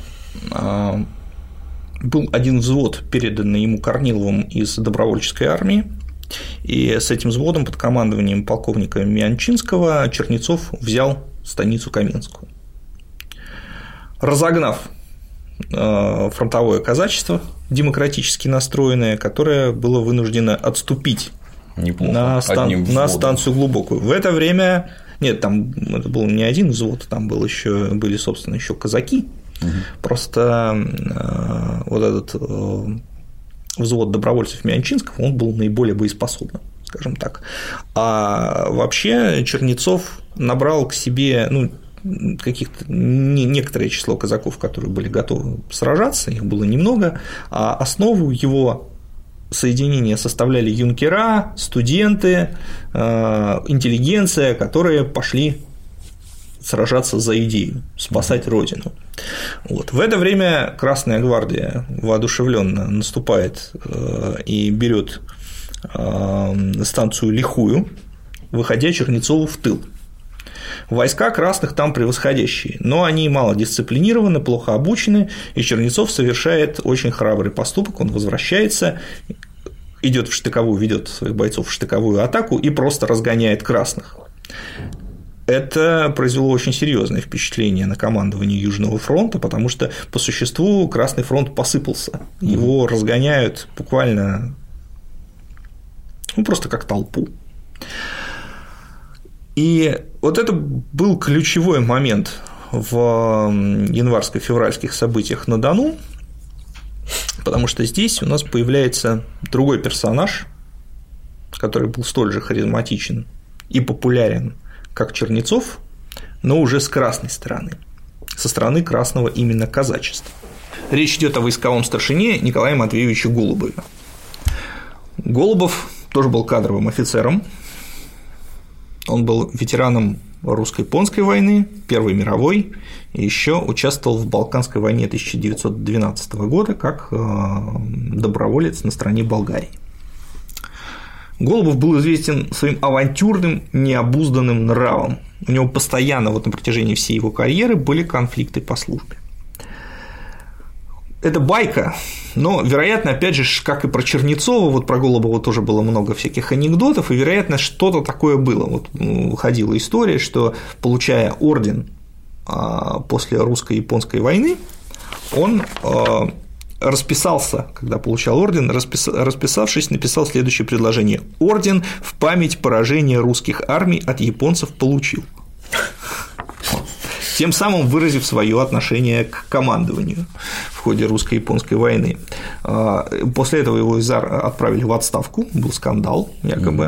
был один взвод, переданный ему Корниловым из добровольческой армии, и с этим взводом под командованием полковника Мианчинского Чернецов взял станицу Каменскую. Разогнав фронтовое казачество, демократически настроенное, которое было вынуждено отступить на станцию Глубокую. В это время нет, там это был не один взвод, там были, собственно, еще казаки. Просто вот этот взвод добровольцев Мианчинского, он был наиболее боеспособным, скажем так. А вообще Чернецов набрал к себе каких-то некоторое число казаков, которые были готовы сражаться, их было немного, а основу его соединения составляли юнкера, студенты, интеллигенция, которые пошли сражаться за идею, спасать родину. Вот. В это время Красная гвардия воодушевленно наступает и берет станцию Лихую, выходя Чернецову в тыл. Войска красных там превосходящие, но они мало дисциплинированы, плохо обучены, и Чернецов совершает очень храбрый поступок, он возвращается, идет в штыковую, ведет своих бойцов в штыковую атаку и просто разгоняет красных. Это произвело очень серьезное впечатление на командование Южного фронта, потому что по существу Красный фронт посыпался, его разгоняют буквально просто как толпу. И вот это был ключевой момент в январско-февральских событиях на Дону, потому что здесь у нас появляется другой персонаж, который был столь же харизматичен и популярен, как Чернецов, но уже с красной стороны, со стороны красного именно казачества. Речь идет о войсковом старшине Николае Матвеевиче Голубове. Голубов тоже был кадровым офицером, он был ветераном русско-японской войны, Первой мировой, и еще участвовал в Балканской войне 1912 года как доброволец на стороне Болгарии. Голубов был известен своим авантюрным, необузданным нравом. У него постоянно на протяжении всей его карьеры были конфликты по службе. Это байка, но, вероятно, опять же, как и про Чернецова, про Голубова тоже было много всяких анекдотов, и, вероятно, что-то такое было. Ходила история, что, получая орден после русско-японской войны, он расписался, когда получал орден, расписавшись, написал следующее предложение: «Орден в память поражения русских армий от японцев получил», тем самым выразив свое отношение к командованию в ходе русско-японской войны. После этого его отправили в отставку, был скандал якобы.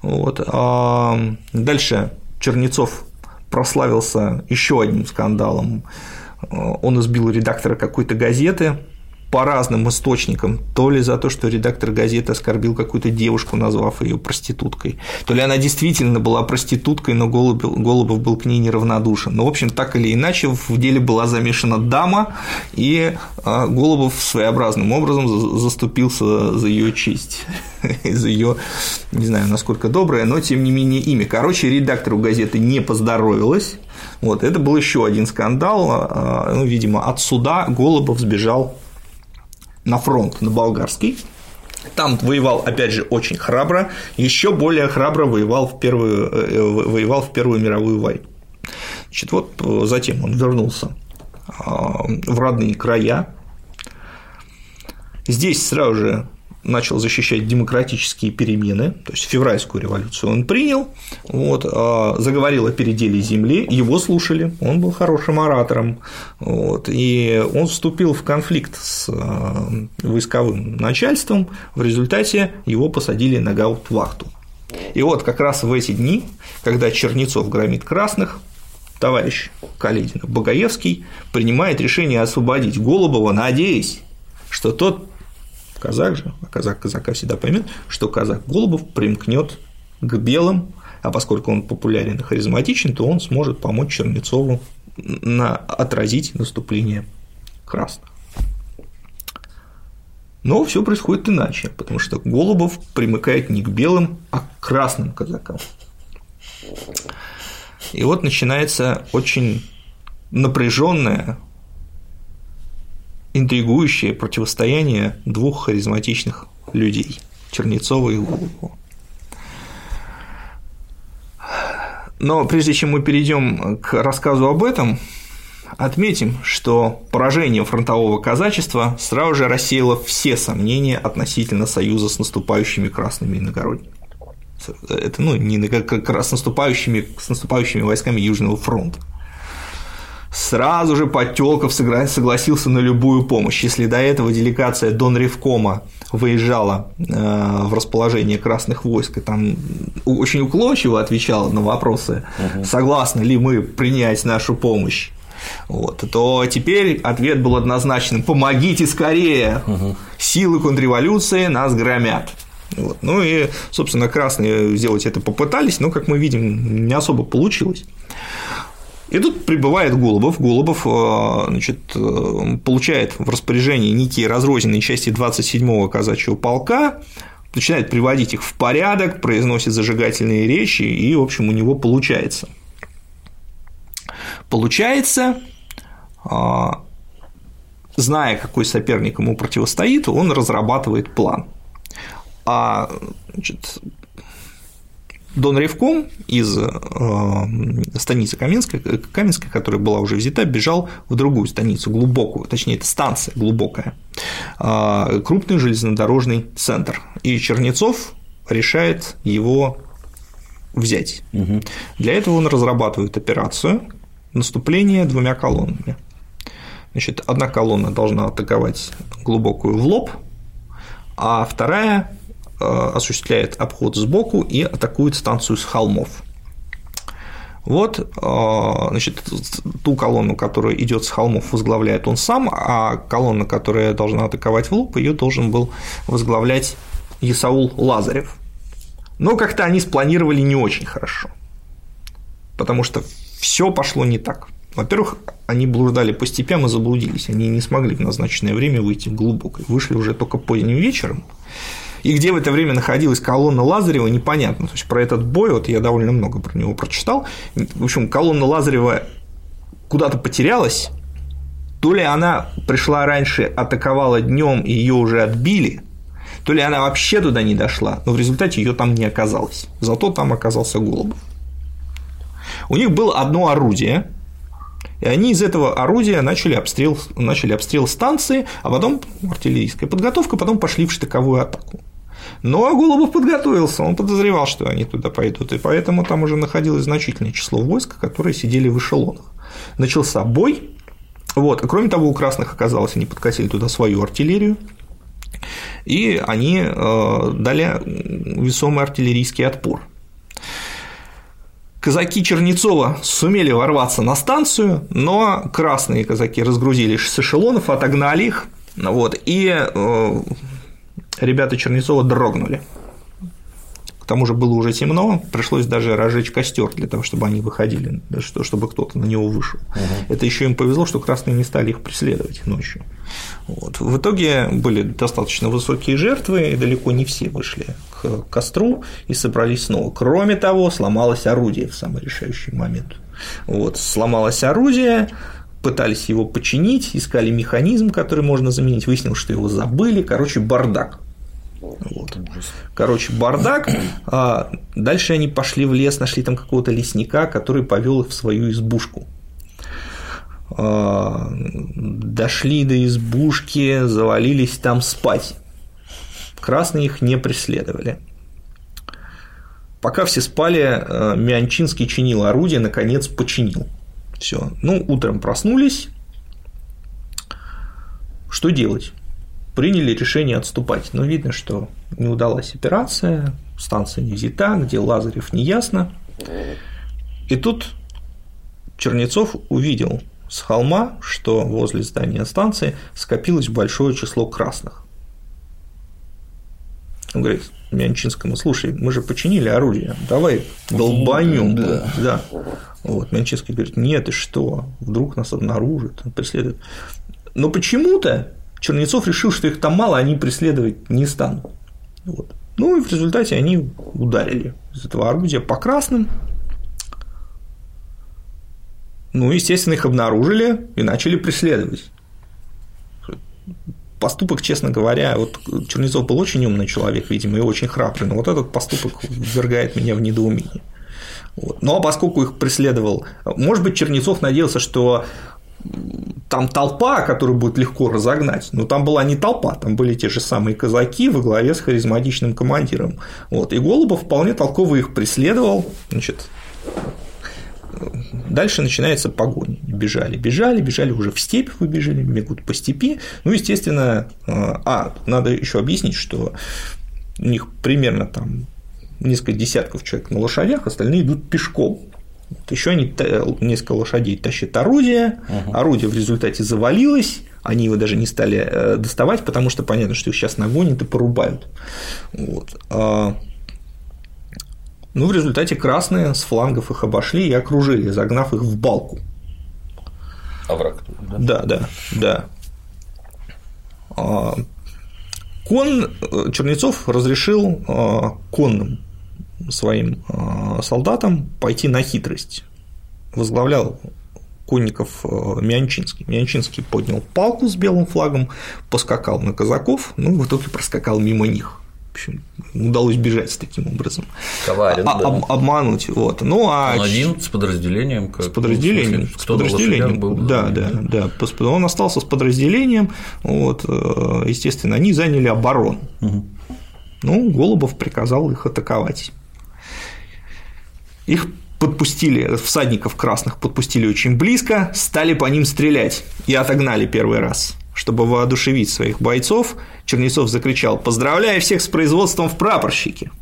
Дальше Чернецов прославился еще одним скандалом. Он избил редактора какой-то газеты. По разным источникам, то ли за то, что редактор газеты оскорбил какую-то девушку, назвав ее проституткой, то ли она действительно была проституткой, но Голубов был к ней неравнодушен. Но, в общем, так или иначе, в деле была замешана дама, и Голубов своеобразным образом заступился за ее честь, за ее, не знаю, насколько доброе, но тем не менее имя. Короче, редактору газеты не поздоровилось. Это был еще один скандал. Видимо, от суда Голубов сбежал на фронт, на болгарский. Там воевал, опять же, очень храбро, еще более храбро воевал в Первую мировую войну. Значит, затем он вернулся в родные края. Здесь сразу же начал защищать демократические перемены, то есть февральскую революцию он принял, вот, заговорил о переделе земли, его слушали, он был хорошим оратором, вот, и он вступил в конфликт с войсковым начальством, в результате его посадили на гауптвахту. И вот как раз в эти дни, когда Чернецов громит красных, товарищ Каледин Багаевский принимает решение освободить Голубова, надеясь, что тот казак же, а казак казака всегда поймет, что казак Голубов примкнет к белым, а поскольку он популярен и харизматичен, то он сможет помочь Чернецову отразить наступление красных. Но все происходит иначе, потому что Голубов примыкает не к белым, а к красным казакам. И вот начинается очень напряженное, интригующее противостояние двух харизматичных людей – Чернецова и Голубова. Но прежде чем мы перейдем к рассказу об этом, отметим, что поражение фронтового казачества сразу же рассеяло все сомнения относительно союза с наступающими красными иногородними. Это как раз с наступающими войсками Южного фронта. Сразу же Подтёлков согласился на любую помощь. Если до этого делегация Донревкома выезжала в расположение красных войск и там очень уклончиво отвечала на вопросы, согласны ли мы принять нашу помощь, вот, то теперь ответ был однозначным: помогите скорее, силы контрреволюции нас громят. Вот. Ну и, собственно, красные сделать это попытались, но, как мы видим, не особо получилось. И тут прибывает Голубов. Голубов, значит, получает в распоряжение некие разрозненные части 27-го казачьего полка, начинает приводить их в порядок, произносит зажигательные речи, и, в общем, у него получается. Зная, какой соперник ему противостоит, он разрабатывает план. Значит, Донревком из станицы Каменской, которая была уже взята, бежал в другую станицу, глубокую, точнее, это станция глубокая, крупный железнодорожный центр, и Чернецов решает его взять. Для этого он разрабатывает операцию наступления двумя колоннами. Значит, одна колонна должна атаковать глубокую в лоб, а вторая осуществляет обход сбоку и атакует станцию с холмов. Вот, значит, ту колонну, которая идет с холмов, возглавляет он сам, а колонна, которая должна атаковать в лоб, ее должен был возглавлять Исаул Лазарев. Но как-то они спланировали не очень хорошо, потому что все пошло не так. Во-первых, они блуждали по степям и заблудились, они не смогли в назначенное время выйти в глубокое, вышли уже только поздним вечером. И где в это время находилась колонна Лазарева, непонятно. То есть про этот бой, вот я довольно много про него прочитал. В общем, колонна Лазарева куда-то потерялась, то ли она пришла раньше, атаковала днем и ее уже отбили, то ли она вообще туда не дошла, но в результате ее там не оказалось. Зато там оказался Голубов. У них было одно орудие, и они из этого орудия начали обстрел станции, а потом артиллерийская подготовка, потом пошли в штыковую атаку. Но Голубов подготовился, он подозревал, что они туда пойдут, и поэтому там уже находилось значительное число войск, которые сидели в эшелонах. Начался бой, вот, а кроме того, у красных оказалось, они подкатили туда свою артиллерию, и они дали весомый артиллерийский отпор. Казаки Чернецова сумели ворваться на станцию, но красные казаки разгрузились с эшелонов, отогнали их, вот, и ребята Чернецова дрогнули. К тому же было уже темно, пришлось даже разжечь костер для того, чтобы они выходили, чтобы кто-то на него вышел. Это еще им повезло, что красные не стали их преследовать ночью. Вот. В итоге были достаточно высокие жертвы, и далеко не все вышли к костру и собрались снова. Кроме того, сломалось орудие в самый решающий момент. Вот. Сломалось орудие, пытались его починить, искали механизм, который можно заменить, выяснилось, что его забыли, бардак. Вот. Бардак. Дальше они пошли в лес, нашли там какого-то лесника, который повел их в свою избушку. Дошли до избушки, завалились там спать. красные их не преследовали. Пока все спали, Мианчинский чинил орудие, наконец починил. Все. Утром проснулись. Что делать? Приняли решение отступать. Но видно, что не удалась операция, станция не взята, где Лазарев, не ясно. И тут Чернецов увидел с холма, что возле здания станции скопилось большое число красных. Он говорит Мианчинскому: слушай, мы же починили орудие, давай долбанем. Да. Вот. Мианчинский говорит: нет, и что, вдруг нас обнаружат, преследуют. Но почему-то Чернецов решил, что их там мало, они преследовать не станут. Вот. И в результате они ударили из этого орудия по красным. Естественно, их обнаружили и начали преследовать. Поступок, честно говоря, Чернецов был очень умный человек, видимо, и очень храбрый, но этот поступок ввергает меня в недоумение. А поскольку их преследовал, может быть, Чернецов надеялся, что там толпа, которую будет легко разогнать, но там была не толпа, там были те же самые казаки во главе с харизматичным командиром. И Голубов вполне толково их преследовал. Дальше начинается погоня. Бежали, уже в степь выбежали, бегут по степи. Естественно, надо еще объяснить, что у них примерно там несколько десятков человек на лошадях, остальные идут пешком. Еще они несколько лошадей тащат орудие, орудие в результате завалилось, они его даже не стали доставать, потому что понятно, что их сейчас нагонят и порубают. В результате красные с флангов их обошли и окружили, загнав их в балку. Овраг, да? Да. Чернецов разрешил конным своим солдатам пойти на хитрость. Возглавлял конников Мианчинский. Мианчинский поднял палку с белым флагом, поскакал на казаков, в итоге проскакал мимо них. В общем, удалось бежать таким образом. Коварен, обмануть. Он один с подразделением. С подразделением. Был, да. Он остался с подразделением. Естественно, они заняли оборону. Голубов приказал их атаковать. Их подпустили, всадников красных подпустили очень близко, стали по ним стрелять и отогнали первый раз. Чтобы воодушевить своих бойцов, Чернецов закричал: «Поздравляю всех с производством в прапорщике!»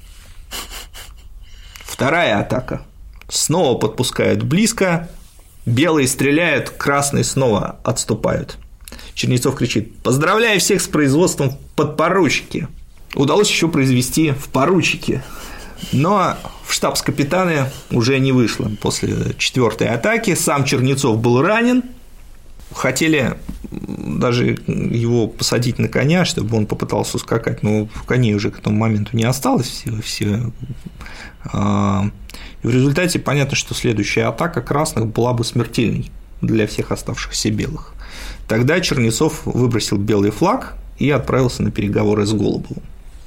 Вторая атака. Снова подпускают близко, белые стреляют, красные снова отступают. Чернецов кричит: «Поздравляю всех с производством в подпоручике!» Удалось еще произвести в поручике, но в штабс-капитаны уже не вышло. После четвертой атаки сам Чернецов был ранен. Хотели даже его посадить на коня, чтобы он попытался ускакать, но коней уже к этому моменту не осталось. И в результате понятно, что следующая атака красных была бы смертельной для всех оставшихся белых. Тогда Чернецов выбросил белый флаг и отправился на переговоры с Голубовым.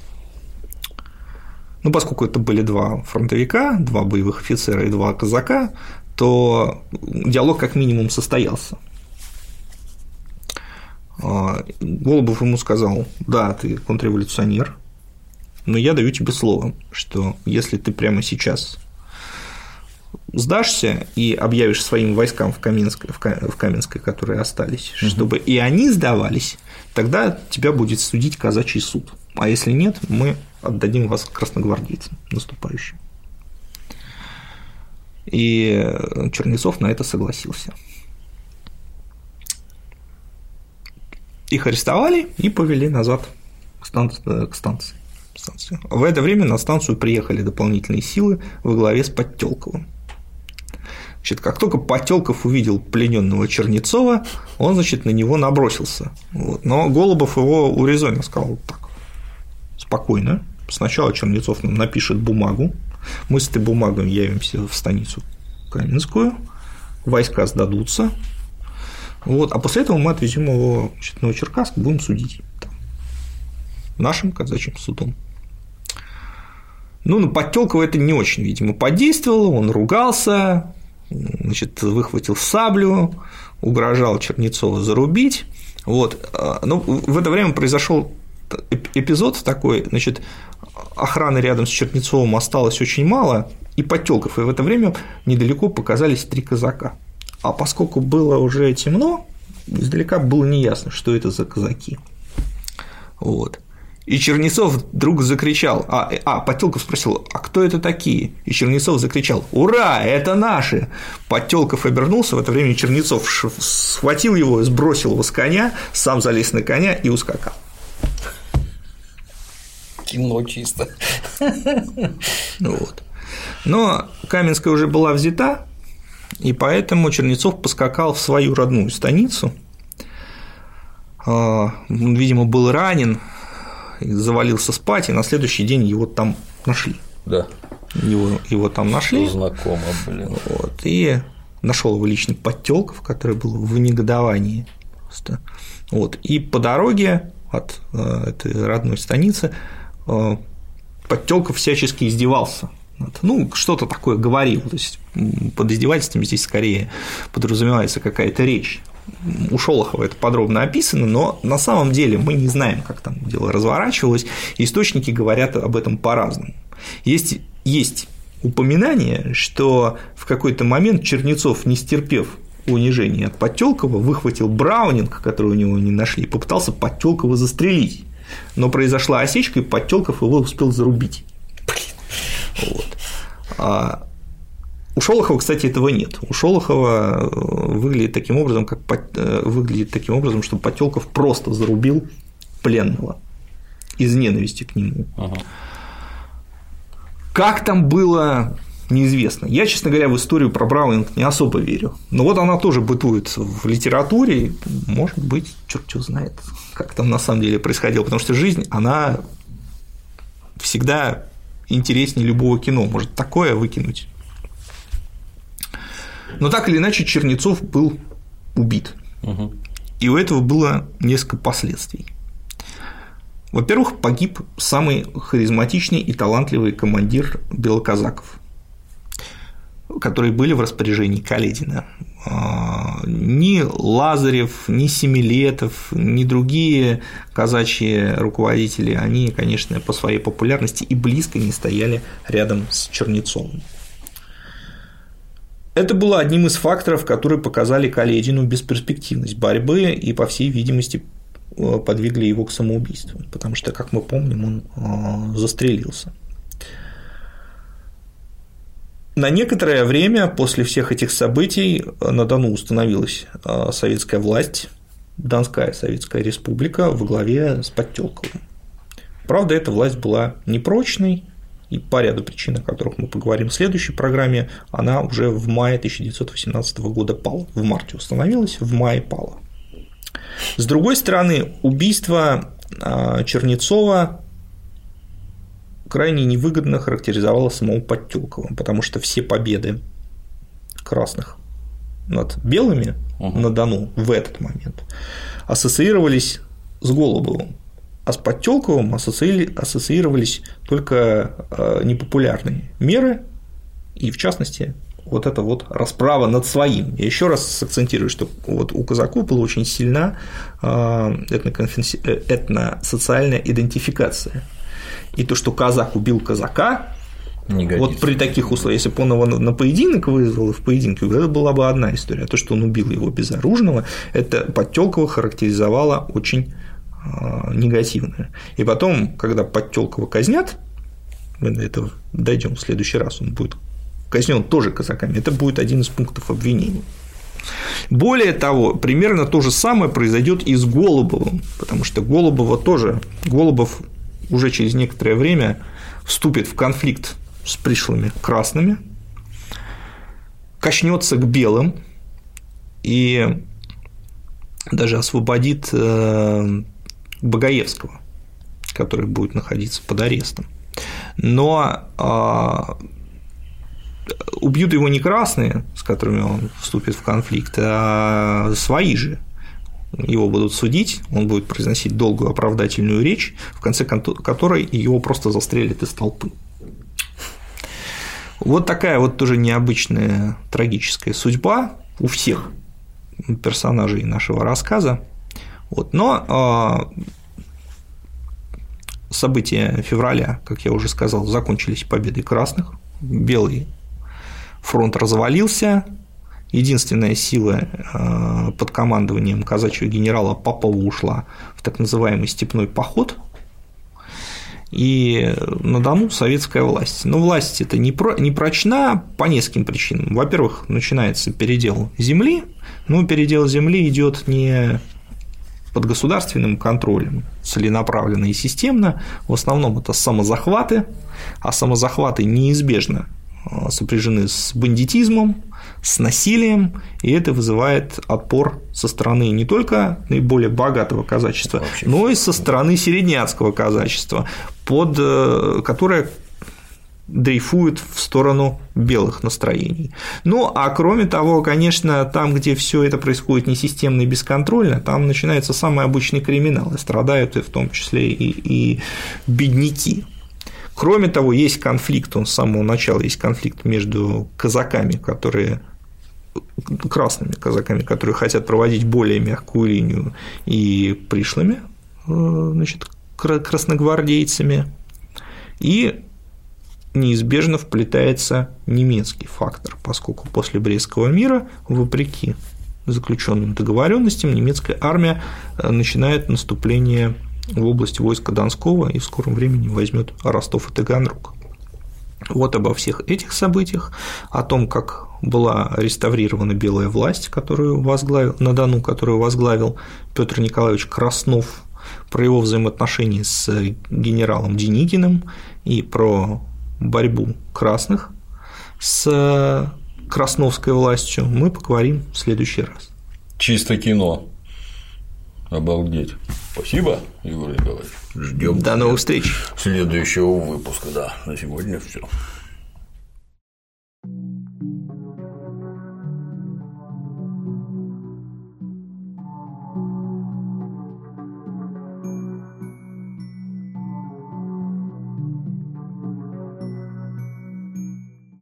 Поскольку это были два фронтовика, два боевых офицера и два казака, то диалог как минимум состоялся. Голубов ему сказал: да, ты контрреволюционер, но я даю тебе слово, что если ты прямо сейчас сдашься и объявишь своим войскам в Каменской, которые остались, чтобы и они сдавались, тогда тебя будет судить казачий суд, а если нет, мы отдадим вас красногвардейцам наступающим. И Чернецов на это согласился. Их арестовали и повели назад к станции. В это время на станцию приехали дополнительные силы во главе с Подтёлковым. Как только Подтёлков увидел плененного Чернецова, он, на него набросился. Но Голубов его урезонил, сказал: так, спокойно, сначала Чернецов нам напишет бумагу, мы с этой бумагой явимся в станицу Каменскую, войска сдадутся, а после этого мы отвезем его в Новочеркасск, будем судить нашим казачьим судом. На Подтёлкова это не очень, видимо, подействовало, он ругался, выхватил саблю, угрожал Чернецова зарубить. Но в это время произошел эпизод такой, значит, охраны рядом с Чернецовым осталось очень мало, и Подтёлков, и в это время недалеко показались 3 казака. А поскольку было уже темно, издалека было неясно, что это за казаки. Вот. И Чернецов вдруг закричал, Подтёлков спросил: а кто это такие? И Чернецов закричал: ура, это наши! Подтёлков обернулся, в это время Чернецов схватил его, сбросил его с коня, сам залез на коня и ускакал. Кино чисто. Вот. Но Каменская уже была взята, и поэтому Чернецов поскакал в свою родную станицу. Он, видимо, был ранен, завалился спать, и на следующий день его там нашли. Да. Его там нашли. Знакомо, блин. Вот, и нашел его лично Подтёлков, который был в негодовании. Просто. Вот, и по дороге от этой родной станицы Подтёлков всячески издевался. Ну, что-то такое говорил. То есть под издевательствами здесь скорее подразумевается какая-то речь. У Шолохова это подробно описано, но на самом деле мы не знаем, как там дело разворачивалось, источники говорят об этом по-разному. Есть упоминание, что в какой-то момент Чернецов, не стерпев унижения от Подтёлкова, выхватил браунинг, который у него не нашли, и попытался Подтёлкова застрелить. Но произошла осечка, и Подтёлков его успел зарубить. Вот. У Шолохова, кстати, этого нет. У Шолохова выглядит таким образом, что Подтёлков просто зарубил пленного из ненависти к нему. Ага. Как там было, неизвестно. Я, честно говоря, в историю про Браунинг не особо верю. Но вот она тоже бытует в литературе. Может быть, черт его знает, как там на самом деле происходило. Потому что жизнь, она всегда интереснее любого кино. Может такое выкинуть. Но так или иначе Чернецов был убит. Угу. И у этого было несколько последствий. Во-первых, погиб самый харизматичный и талантливый командир белоказаков, которые были в распоряжении Каледина. Ни Лазарев, ни Семилетов, ни другие казачьи руководители, они, конечно, по своей популярности и близко не стояли рядом с Чернецовым. Это было одним из факторов, которые показали Каледину бесперспективность борьбы и, по всей видимости, подвигли его к самоубийству, потому что, как мы помним, он застрелился. На некоторое время после всех этих событий на Дону установилась советская власть, Донская Советская Республика во главе с Подтёлковым. Правда, эта власть была непрочной, и по ряду причин, о которых мы поговорим в следующей программе, она уже в мае 1918 года пала. В марте установилась, в мае пала. С другой стороны, убийство Чернецова крайне невыгодно характеризовало самого Подтёлкова, потому что все победы красных над белыми на Дону в этот момент ассоциировались с Голубовым, а с Подтёлковым ассоциировались только непопулярные меры, и в частности вот эта вот расправа над своим. Я еще раз акцентирую, что вот у казаков была очень сильна этносоциальная идентификация. И то, что казак убил казака, вот при таких условиях, если бы он его на поединок вызвал, в поединке, это была бы одна история. А то, что он убил его безоружного, это Подтёлкова характеризовало очень негативно. И потом, когда Подтёлкова казнят, мы до этого дойдем в следующий раз, он будет казнен тоже казаками, это будет один из пунктов обвинения. Более того, примерно то же самое произойдет и с Голубовым, потому что Голубов уже через некоторое время вступит в конфликт с пришлыми красными, качнется к белым и даже освободит Багаевского, который будет находиться под арестом. Но убьют его не красные, с которыми он вступит в конфликт, а свои же. Его будут судить, он будет произносить долгую оправдательную речь, в конце которой его просто застрелят из толпы. Вот такая вот тоже необычная трагическая судьба у всех персонажей нашего рассказа. Вот. Но события февраля, как я уже сказал, закончились победой красных, Белый фронт развалился, единственная сила под командованием казачьего генерала Попова ушла в так называемый степной поход, и на Дону советская власть. Но власть эта не прочна по нескольким причинам. Во-первых, начинается передел земли, но передел земли идет не под государственным контролем, целенаправленно и системно, в основном это самозахваты, а самозахваты неизбежно сопряжены с бандитизмом, с насилием, и это вызывает отпор со стороны не только наиболее богатого казачества, но и со стороны середняцкого казачества, которое дрейфует в сторону белых настроений. Ну, а кроме того, конечно, там, где все это происходит несистемно и бесконтрольно, там начинается самый обычный криминал, и страдают в том числе и бедняки. Кроме того, есть конфликт, он с самого начала есть конфликт между казаками, красными казаками, которые хотят проводить более мягкую линию, и пришлыми, значит, красногвардейцами, и неизбежно вплетается немецкий фактор, поскольку после Брестского мира, вопреки заключенным договоренностям, немецкая армия начинает наступление в область войска Донского и в скором времени возьмет Ростов и Таганрог. Вот обо всех этих событиях, о том, как была реставрирована белая власть, на Дону, которую возглавил Петр Николаевич Краснов, про его взаимоотношения с генералом Деникиным и про борьбу красных с красновской властью мы поговорим в следующий раз. Чисто кино. Обалдеть. Спасибо, Егор Николаевич. Ждем. До новых встреч. Следующего выпуска. Да, на сегодня все.